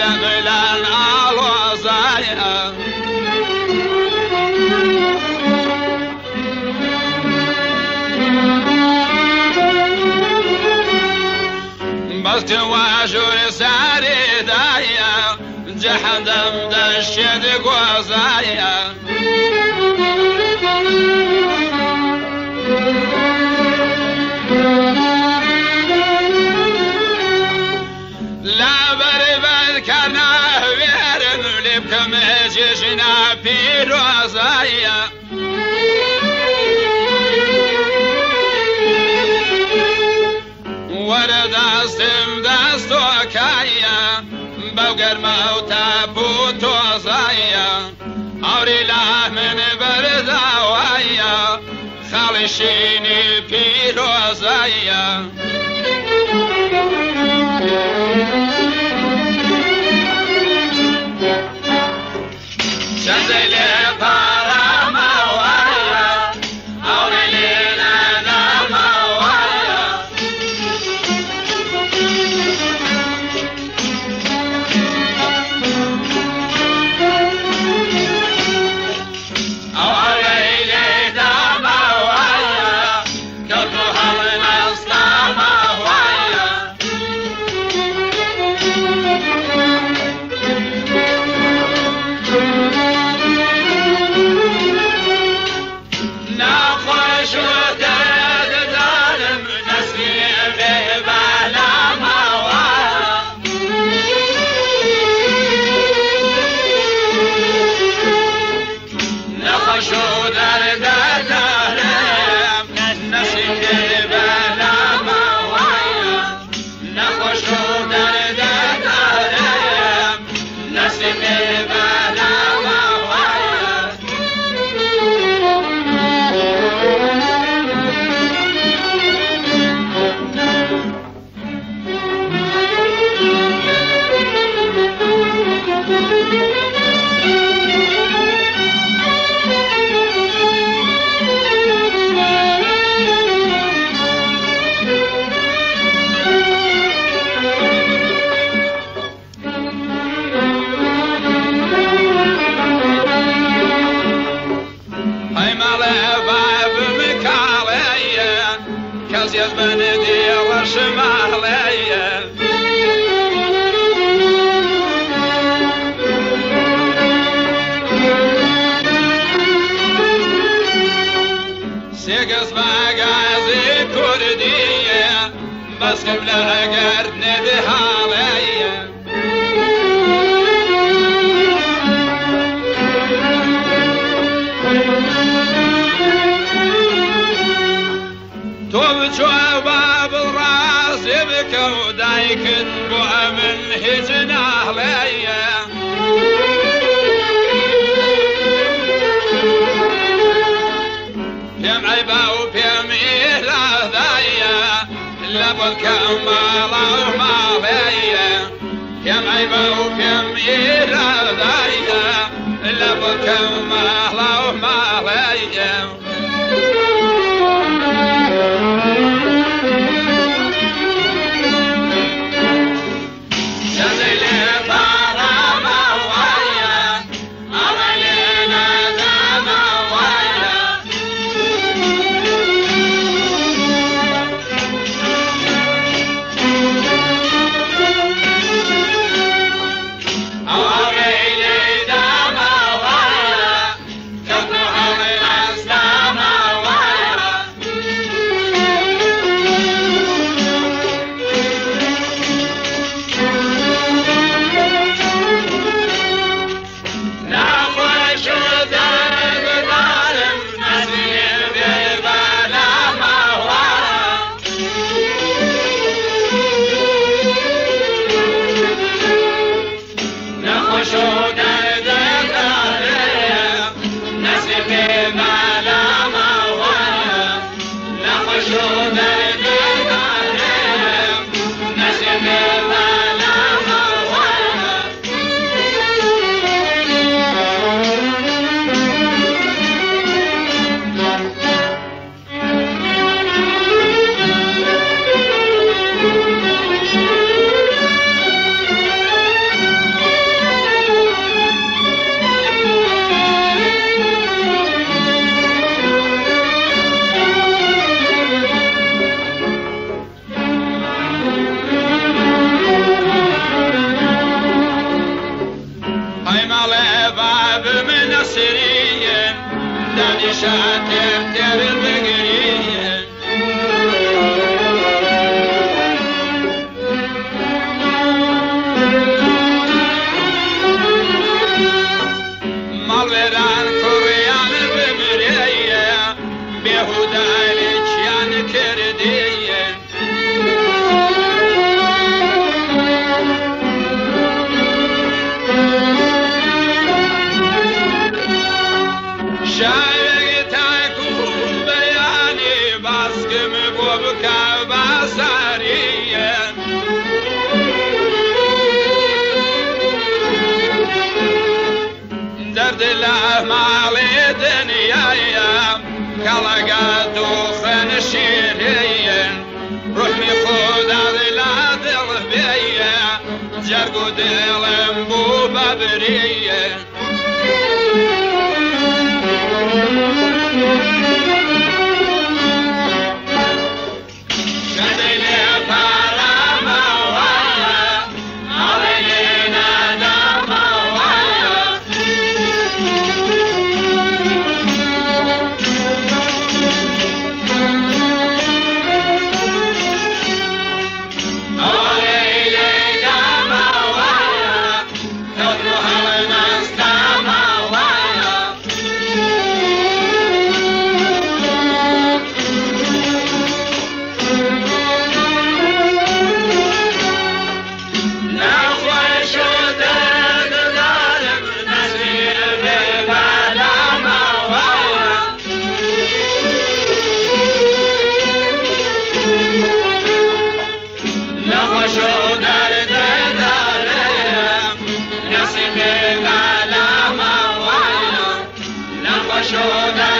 لملان آلوزايا بس تواجر ساري دايا جحدم دشد قوزايا لا بربد كنا ويرن لبكم جشنا بيروزايا ورد استم دستو كايا بوغر موتا بوتو زايا اوري لا من برداوايا خالشيني بيروزايا شزيلي بارما وايا اوري لينا ناما وايا سيقص مقازي كردية بس قبلها قرد ندهالية توبتو باب الراس يبكوا دايكن بوها من هجناه ليا بيم عيبا وبيم إله ذايا لابد كمالا وماليا بيم عيبا وبيم إله ذايا لابد كمالا وماليا Oh, كلقات وخن شيرين روحي خذ لا دل بيا جرقو دلم بو ببريه Show